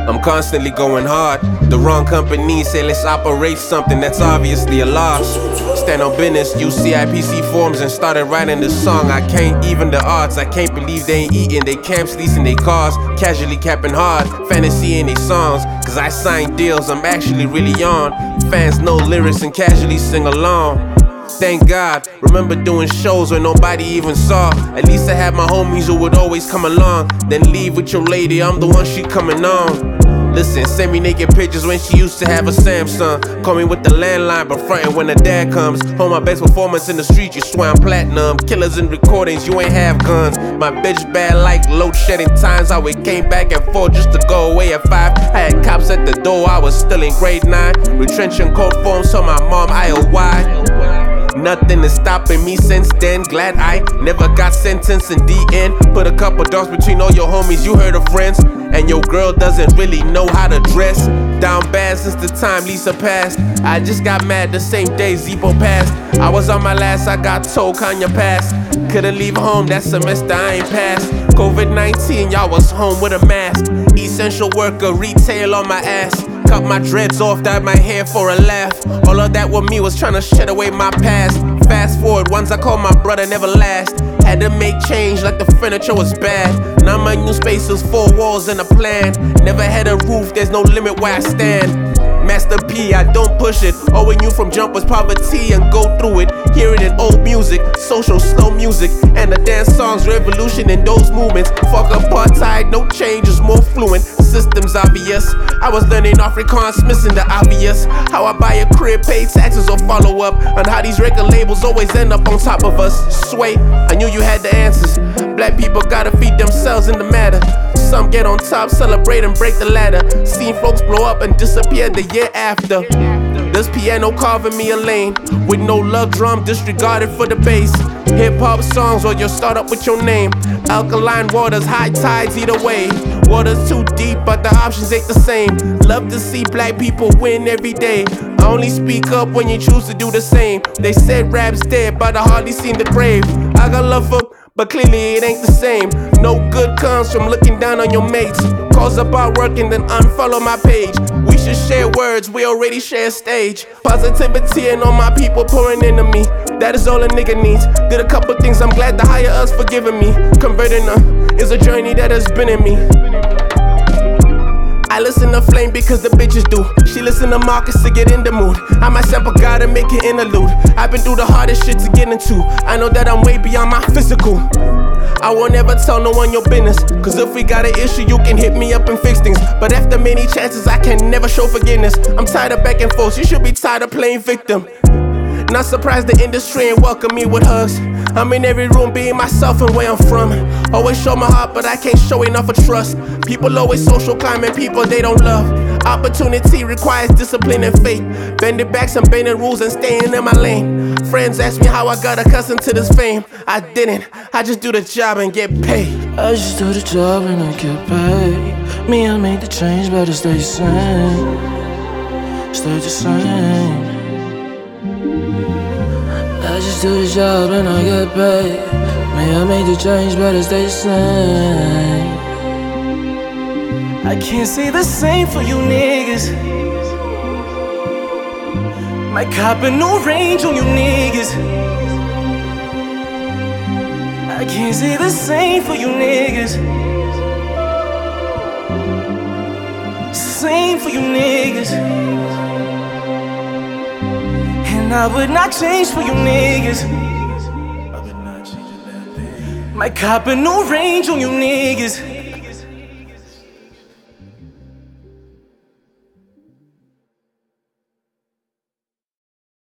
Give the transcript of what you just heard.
I'm constantly going hard. The wrong company say let's operate something that's obviously a loss. Stand on business, use CIPC forms and started writing the song. I can't even the odds, I can't believe they ain't eating. They camps leasing they cars, casually capping hard. Fantasy in they songs, cause I signed deals I'm actually really on. Fans know lyrics and casually sing along. Thank God, remember doing shows where nobody even saw. At least I had my homies who would always come along. Then leave with your lady, I'm the one she coming on. Listen, send me naked pictures when she used to have a Samsung. Call me with the landline, but frontin' when the dad comes. Hold my best performance in the street, you swear I'm platinum. Killers in recordings, you ain't have guns. My bitch bad like load shedding times. How it came back and forth just to go away at 5. I had cops at the door, I was still in grade 9. Retrenching cold forms, so my mom IOY. Nothing is stopping me since then. Glad I never got sentenced in DN. Put a couple dogs between all your homies, you heard of friends. And your girl doesn't really know how to dress. Down bad since the time Lisa passed. I just got mad the same day Zebo passed. I was on my last, I got told Kanye passed. Couldn't leave home, that semester I ain't passed. COVID-19, y'all was home with a mask. Essential worker, retail on my ass. Cut my dreads off, dyed my hair for a laugh. All of that with me was trying to shed away my past. Fast forward, ones I called my brother never last. Had to make change like the furniture was bad. Now my new space is 4 walls and a plan. Never had a roof, there's no limit where I stand. Master P, I don't push it. All we knew from jump was poverty and go through it. Hear it in old music, social slow music. And the dance songs, revolution in those movements. Fuck apartheid, no change is more fluent. Systems obvious. I was learning Afrikaans, missing the obvious. How I buy a crib, pay taxes or follow up. And how these record labels always end up on top of us. Sway, I knew you had the answers. Black people gotta feed themselves in the matter. Some get on top, celebrate and break the ladder. Seen folks blow up and disappear the year after. This piano carving me a lane. With no love drum, disregarded for the bass. Hip-hop songs or you'll start up with your name. Alkaline waters, high tides either way. Water's too deep, but the options ain't the same. Love to see black people win every day. I only speak up when you choose to do the same. They said rap's dead, but I hardly seen the grave. I got love for, but clearly it ain't the same. No good comes from looking down on your mates. Calls about working, then unfollow my page. We should share words, we already share stage. Positivity and all my people pouring into me. That is all a nigga needs. Did a couple things, I'm glad the higher us forgiving me. Converting is a journey that has been in me. I listen to Flame because the bitches do. She listen to Marcus to get in the mood. I myself gotta make an interlude. I've been through the hardest shit to get into. I know that I'm way beyond my physical. I won't ever tell no one your business. Cause if we got an issue, you can hit me up and fix things. But after many chances, I can never show forgiveness. I'm tired of back and forth, you should be tired of playing victim. Not surprised the industry ain't welcome me with hugs. I'm in every room being myself and where I'm from. Always show my heart, but I can't show enough of trust. People always social climbing people they don't love. Opportunity requires discipline and faith. Bending backs and bending rules and staying in my lane. Friends ask me how I got accustomed to this fame. I didn't, I just do the job and get paid. I just do the job and I get paid. Me, I made the change, but it stay the same. Stay the same. I just do the job and I get paid. Me, I made the change, but it stay the same. I can't say the same for you niggas. Might cop a new range on you niggas. I can't say the same for you niggas. Same for you niggas. And I would not change for you niggas. I would not change a bad thing. Might cop a new range on you niggas.